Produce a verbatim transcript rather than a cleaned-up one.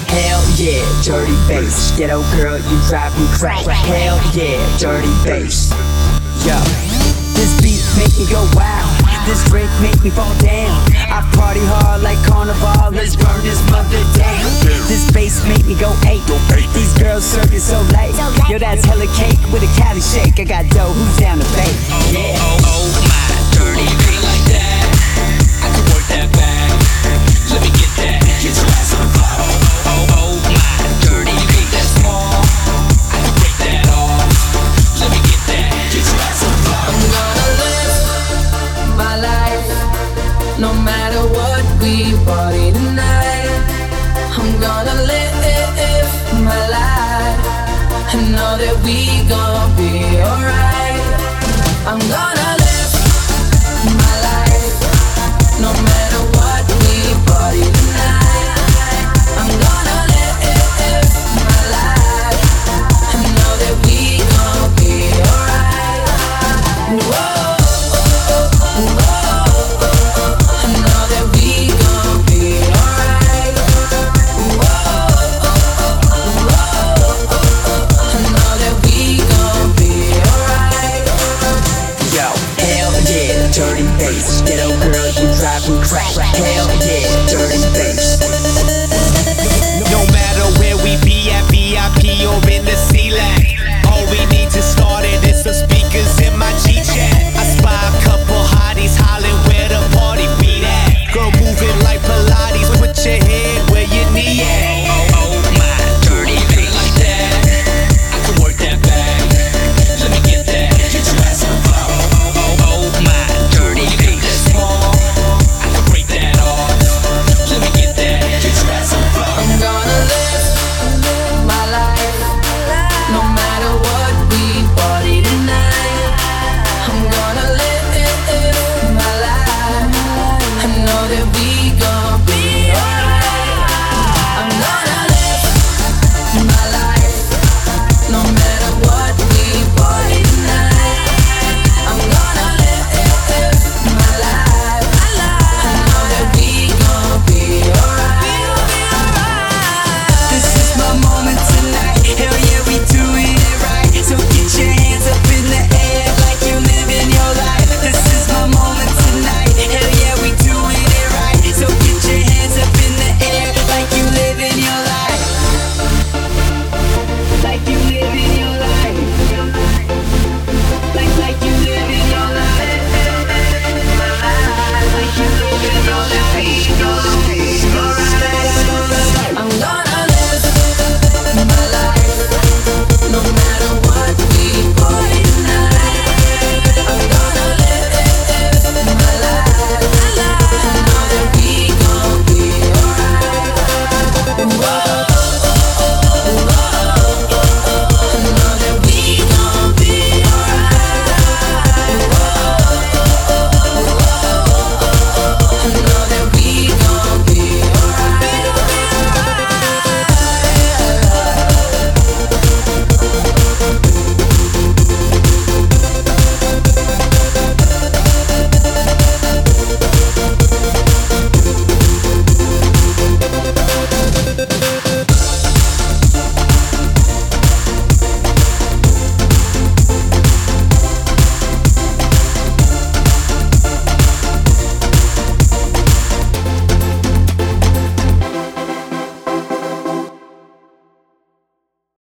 Hell yeah, dirty bass. Ghetto girl, you drive me crazy. Hell yeah, dirty bass. Yo, this beat make me go wild. This drink make me fall down. I party hard like carnival. Let's burn this mother down. This bass make me go eight. These girls serving so late. Yo, that's hella cake with a Cali shake. I got dough, who's down to bake? Yeah. Oh, oh, oh, my dirty beat like that. I can work that back. Let me get that. Get your ass on the floor. Oh, oh, oh, my dirty beat that's small. I can break that off. Let me get that. Get your ass on the floor. I'm gonna live my life, no matter what we party tonight. I'm gonna live my life. I know that we gon' be alright. I'm gonna